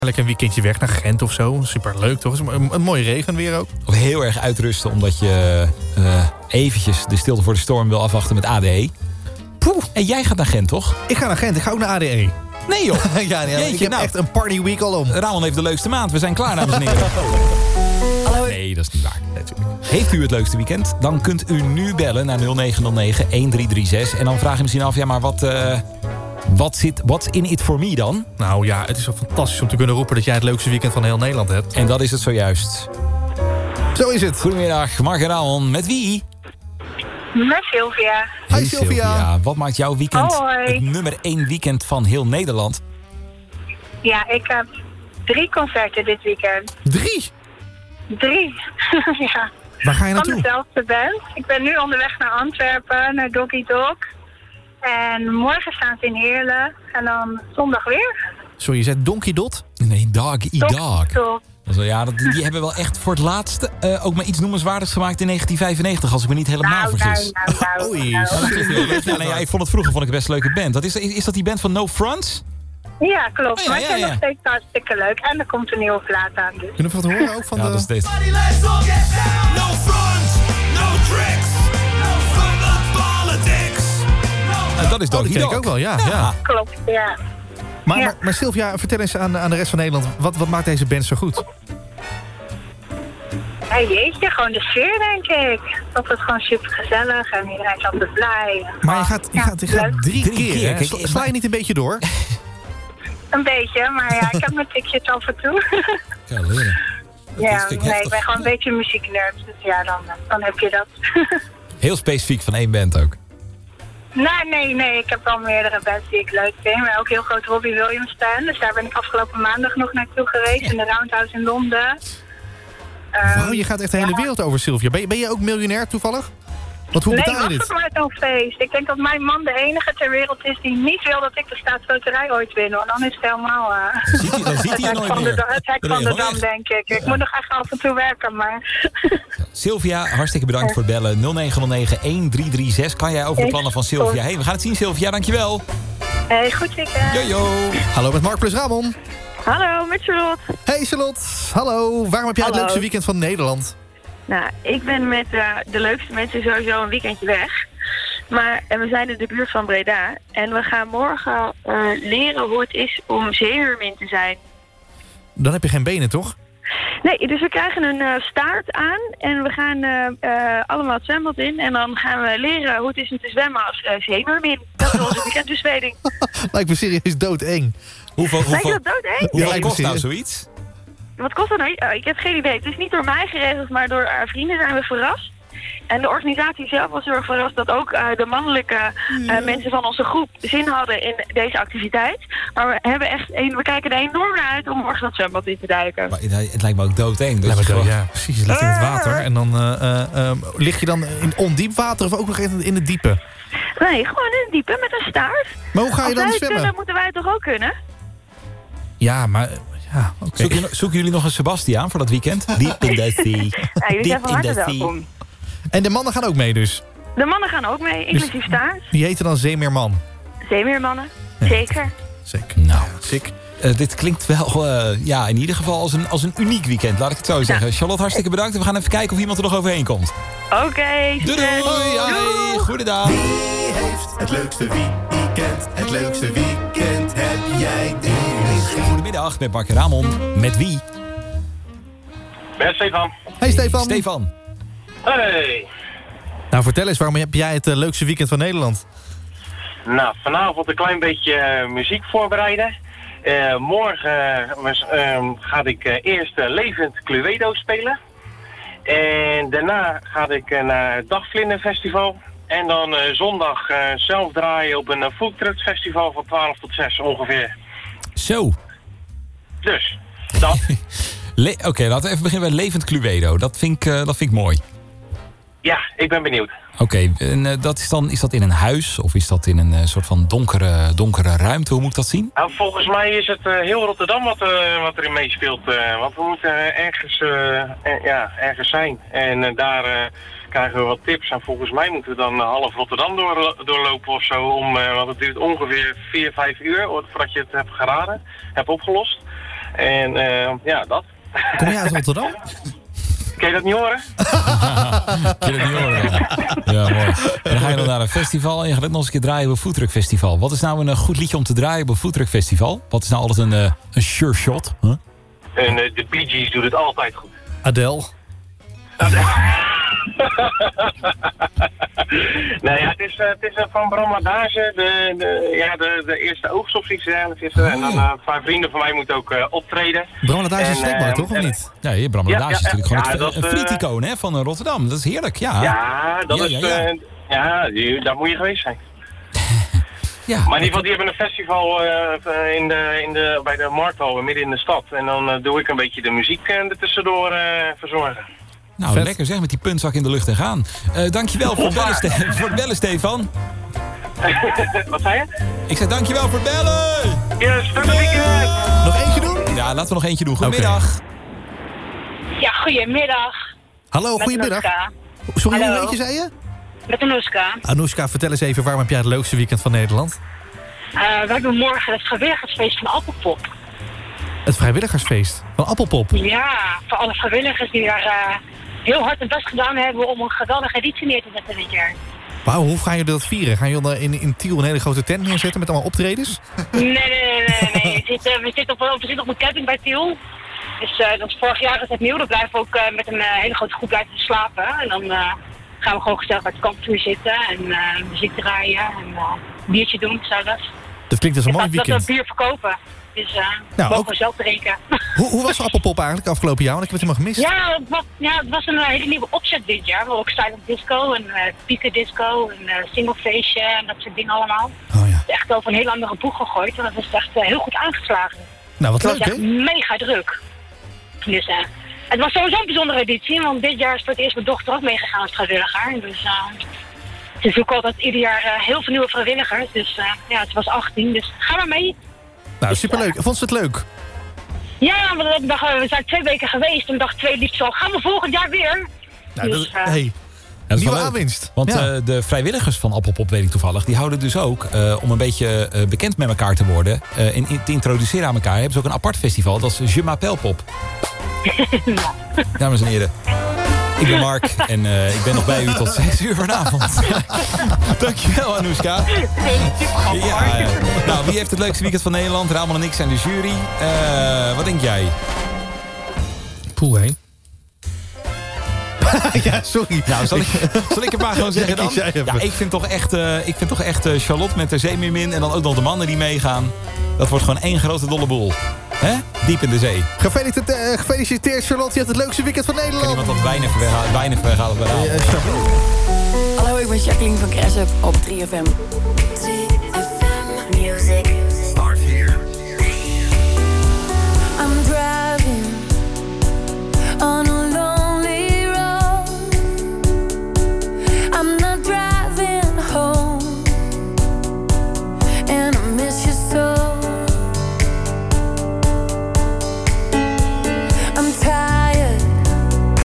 Lekker een weekendje weg naar Gent of zo. Superleuk toch? Een mooie regenweer ook. Of heel erg uitrusten omdat je eventjes de stilte voor de storm wil afwachten met ADE. Poeh. En jij gaat naar Gent, toch? Ik ga naar Gent. Ik ga ook naar ADE. Nee joh. Ja, ik heb echt een partyweek al om. Ramon heeft de leukste maand. We zijn klaar, dames en heren. Nee, dat is niet waar. Heeft u het leukste weekend? Dan kunt u nu bellen naar 0909-1336. En dan vraag je misschien af, ja, maar what's in it for me dan? Nou ja, het is wel fantastisch om te kunnen roepen dat jij het leukste weekend van heel Nederland hebt. En dat is het zojuist. Zo is het. Goedemiddag, Mark en Ramon. Met wie? Met Sylvia. Hi Sylvia. Wat maakt jouw weekend Hoi. het nummer 1 weekend van heel Nederland? Ja, ik heb 3 concerten dit weekend. 3? 3. Ja. Waar ga je Van naartoe? dezelfde band. Ik ben nu onderweg naar Antwerpen, naar Doggy Dog. En morgen staan ze in Heerlen. En dan zondag weer. Sorry, je zei Donkey Dot? Nee, Dog Eat Dog. Dog. Ja, die hebben wel echt voor het laatste ook maar iets noemenswaardigs gemaakt in 1995, als ik me niet helemaal vergis. Oei. Ja, ik vond het vroeger een best leuke band. Is dat die band van No Fronts? Ja, klopt. Oh, ja, maar ik vind ja. nog steeds hartstikke leuk. En er komt een nieuwe plaat aan. Dus. Kunnen we wat horen ook van Ja, de... dat is deze. Let's all get down. No front, no tricks, no fucking politics. Dat is Oh, Doggy die ken ik Dog. ook wel, ja. Klopt, ja. Maar Sylvia, vertel eens aan de rest van Nederland. Wat maakt deze band zo goed? Ja, jeetje, gewoon de sfeer, denk ik. Dat het gewoon super gezellig en iedereen is altijd blij. Maar je gaat leuk. 3 Drie keer, keer, hè? kijk, Sla je niet een beetje door? Een beetje, maar ja, ik heb mijn tikjes af en toe. Ja, leren. Ja, vind ik nee, heftig. ik ben gewoon een beetje muzieknerd. Dus ja, dan heb je dat. Heel specifiek van één band ook. Nee, ik heb wel meerdere bands die ik leuk vind. Maar ook heel groot Robbie Williams fan. Dus daar ben ik afgelopen maandag nog naartoe geweest. In de Roundhouse in Londen. Wauw, je gaat echt de hele wereld over, Sylvia. Ben je ook miljonair toevallig? Want hoe betaal je was dit? het maar zo'n feest. Ik denk dat mijn man de enige ter wereld is die niet wil dat ik de staatsloterij ooit win. Want dan is het helemaal... Dan ziet hij je nooit meer. Het hek van de dam, denk ik. Ik moet nog echt af en toe werken, maar... Sylvia, hartstikke bedankt voor het bellen. 0909-1336. Kan jij over de plannen van Sylvia heen? We gaan het zien, Sylvia. Dankjewel. Hey, goed weekend. Jojo. Hallo met Mark plus Ramon. Hallo, met Charlotte. Hey Charlotte, hallo. Waarom heb jij het Hallo. leukste weekend van Nederland? Nou, ik ben met de leukste mensen sowieso een weekendje weg. En we zijn in de buurt van Breda. En we gaan morgen leren hoe het is om zeemeermin te zijn. Dan heb je geen benen, toch? Nee, dus we krijgen een staart aan. En we gaan allemaal het zwembad in. En dan gaan we leren hoe het is om te zwemmen als zeemeermin. Dat is onze weekendbesteding. Lijkt me serieus doodeng. Lijkt je dat doodeng? Hoeveel lijkt me kost nou serieus. zoiets? Wat kost dat nou? Ik heb geen idee. Het is niet door mij geregeld, maar door haar vrienden zijn we verrast. En de organisatie zelf was heel erg verrast dat ook de mannelijke mensen van onze groep zin hadden in deze activiteit. Maar we kijken er enorm naar uit om morgen dat zwembad in te duiken. Maar het lijkt me ook doodeng. Dus Ja, precies. Je ligt in het water en dan lig je dan in ondiep water of ook nog in het diepe? Nee, gewoon in het diepe met een staart. Maar hoe ga je Als dan wij het zwemmen? kunnen, moeten wij het toch ook kunnen? Ja, maar... Ja, oké. Zoeken jullie nog een Sebastiaan voor dat weekend? Diep in de zee. Ja, jullie zijn van harte welkom. En de mannen gaan ook mee dus? De mannen gaan ook mee, inclusief staart. Die heten dan Zeemeerman. Zeemeermannen, zeker. Sick. Nou, sick. Dit klinkt wel in ieder geval als een uniek weekend. Laat ik het zo zeggen. Charlotte, hartstikke bedankt. We gaan even kijken of iemand er nog overheen komt. Oké, Doei doei. Hoi. Goedendag. Wie heeft het leukste weekend? Het leukste weekend heb jij dit. Goedemiddag met Mark en Ramon. Met wie? Ben Stefan. Hey Stefan. Stefan. Hey. Nou, vertel eens, waarom heb jij het leukste weekend van Nederland? Nou, vanavond een klein beetje muziek voorbereiden. Morgen ga ik eerst Levend Cluedo spelen. En daarna ga ik naar het Dagvlinderfestival. En dan zondag zelf draaien op een foodtruck festival van 12 tot 6 ongeveer. Zo. Dus, dat. Oké, laten we even beginnen bij Levend Cluedo. Dat vind ik mooi. Ja, ik ben benieuwd. Oké, en is dat in een huis of is dat in een soort van donkere ruimte? Hoe moet ik dat zien? Nou, volgens mij is het heel Rotterdam wat erin meespeelt. Want we moeten ergens zijn. En daar krijgen we wat tips. En volgens mij moeten we dan half Rotterdam doorlopen of zo. Want het duurt ongeveer 4-5 uur voordat je het hebt opgelost. En ja, dat. Kom jij uit Rotterdam? Kun je dat niet horen? Kun je dat niet horen? Ja, mooi. En dan ga je dan naar een festival en je gaat ook nog eens een keer draaien op een foodtruck festival. Wat is nou een goed liedje om te draaien op een foodtruck festival? Wat is nou altijd een sure shot? Huh? En de Bee Gees doet het altijd goed. Adele. Nee, ja, het is van Bramladage, de eerste oogst of iets dergelijks. En dan een paar vrienden van mij moeten ook optreden. Bramladage is snackbar, toch? Of niet? Ja, Bramladage is natuurlijk gewoon dat een frieticoon van Rotterdam. Dat is heerlijk, ja. Ja, dat is... daar moet je geweest zijn. Ja, Maar in ieder geval, die hebben een festival bij de Markthal, midden in de stad. En dan doe ik een beetje de muziek ertussendoor verzorgen. Nou, vet. lekker zeg, met die puntzak in de lucht en gaan. Dankjewel voor het bellen, Stefan. Wat zei je? Ik zeg dankjewel voor het bellen. Yes, fijne weekend! Nog eentje doen? Ja, laten we nog eentje doen. Goedemiddag. Ja, goedemiddag. Hallo, Met goedemiddag. Anoushka. Sorry, hoe Hallo. heet je, zei je? Met Anoushka. Anoushka, vertel eens even, waarom heb jij het leukste weekend van Nederland? We hebben morgen het vrijwilligersfeest van Appelpop. Het vrijwilligersfeest van Appelpop. Ja, voor alle vrijwilligers die daar heel hard hun best gedaan hebben om een geweldige editie neer te zetten dit jaar. Wauw, hoe gaan jullie dat vieren? Gaan jullie in Tiel een hele grote tent neerzetten met allemaal optredens? Nee. We zitten op een camping bij Tiel. Dus dat is vorig jaar is het nieuw. Dan blijven we ook met een hele grote groep blijven slapen. En dan gaan we gewoon gezellig bij het kampvuur zitten en muziek draaien en een biertje doen, gezellig. Dat klinkt als een mooi Dat we weekend. bier verkopen. Dus Nou, mogen ook- we zelf drinken. Hoe was Appelpop eigenlijk afgelopen jaar? Want ik heb het helemaal gemist. Ja, het was een hele nieuwe opzet dit jaar. We hadden ook silent disco en pieken disco en singlefeestje en dat soort dingen allemaal. Oh ja. Het is echt over een heel andere boeg gegooid en dat is echt heel goed aangeslagen. Nou, wat Het leuk, was echt hè? mega druk. Dus het was sowieso een bijzondere editie, want dit jaar is voor het eerst mijn dochter ook meegegaan als vrijwilliger. Dus ze zoeken altijd ieder jaar heel veel nieuwe vrijwilligers. Dus ja, het was 18, dus ga maar mee. Nou, superleuk. Vond ze het leuk? Ja, we zijn 2 weken geweest en dag 2 liep zo, gaan we volgend jaar weer? Nou, Dus, hey, Ja, dat is nieuwe wel leuk. aanwinst. Want Ja. de vrijwilligers van Appelpop, weet ik toevallig, die houden dus ook, om een beetje bekend met elkaar te worden, te introduceren aan elkaar, hebben ze ook een apart festival. Dat is Je m'appelle Pop. Dames en heren, ik ben Mark en ik ben nog bij u tot 6 uur vanavond. Dankjewel, Anoushka. Ja, nou, wie heeft het leukste weekend van Nederland? Ramon en ik zijn de jury. Wat denk jij? Poeh, hé. Ja, sorry. Nou, zal ik het maar gewoon zeggen dan? kies jij even. Ja, ik vind toch echt Charlotte met de zeemeermin en dan ook nog de mannen die meegaan. Dat wordt gewoon één grote dolle boel. Hè? Diep in de zee. Gefeliciteerd, Charlotte. Je hebt het leukste weekend van Kan Nederland. iemand wat wijn even weghalen bij Ramon? Charlotte. Hallo, ik ben Jacqueline van Cressup op 3FM. 3FM Music